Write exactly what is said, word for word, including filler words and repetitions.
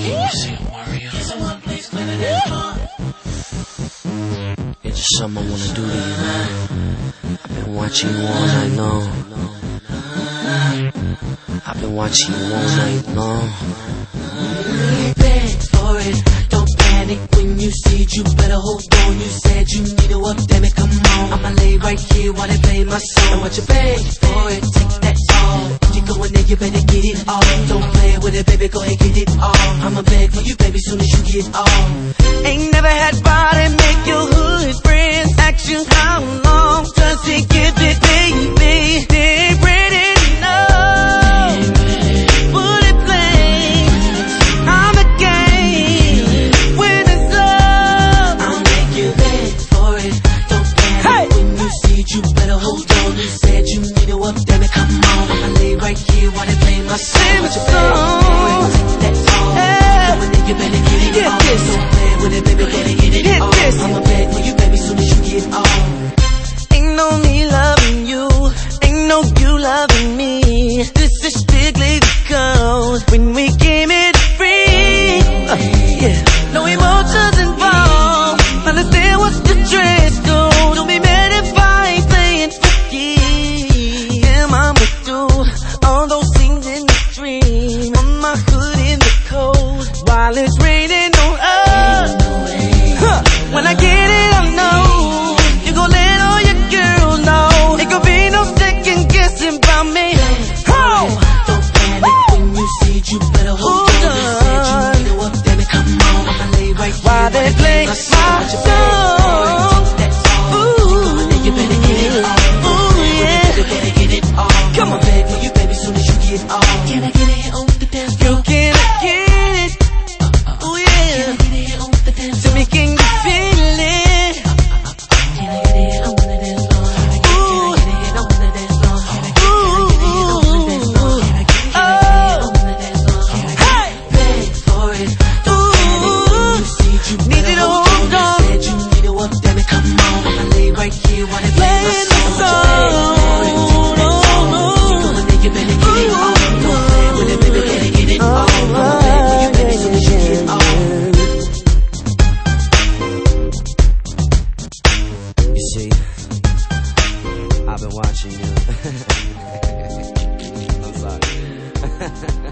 You see a warrior. It's just something I wanna do to you, man. I've been watching you all night long. I've been watching you all night long. Beg for it, don't panic when you see it. You better hold on. You said you need a up, damn it, come on. I'ma lay right here while they play my song. And what you beg for it, take that all. If you go in there, you better get it all. Don't play with it, baby, go ahead, get it all. I'ma beg for you, baby, soon as you get all. Ain't never had body make your hood friends ask you how long does he give it, baby? They ain't ready to know. Put it plain, I'm the game. When it's love, I'll make you beg for it. Don't panic hey. When you see it, you better hold on. You said you need a up, damn it, come on. I'ma lay right here while they play my song. What you beg for it, take that all. Hey. Come on, then you better get it get all. This. Don't play with it, baby, better get it get all. This. I'ma beg for you, baby, soon as you get all. Ain't no me loving you, ain't no you loving me. This is strictly because when we came it free, uh, yeah, no emotions involved. Understand what's the dress code. Don't be mad if I ain't playing for keys. Yeah, I'm with you, all those things in the dream. On my hood in the cold, while it's raining on us. Huh. When I get it, I know you gon' let all your girls know. It could be no second guessing about me. Oh, don't panic when you see it, you better hold on. You said you need a up, damn it, come on. I'ma lay right here while they play my song. Ooh, you better get it all. Ooh, yeah, you better get it all. Come on, beg for you, baby, soon as you get all. Can I get it on the dance floor? Can I get it? Ooh, yeah. Can I get it on the dance floor? Tell me, can you feel it? Can I get it on the dance floor? Can I get it on the dance floor? Can I get it on the dance floor? Can I get it on the dance floor? Can I get it? Beg for it. Don't panic when you see it, you better hold on. You said you need a up, damn it, come on. I'ma lay right here while they play my song. You better get it all. Don't play with it, baby, better get it all. I'ma beg for you, baby, soon as you get all. You see, I've been watching you. I'm sorry.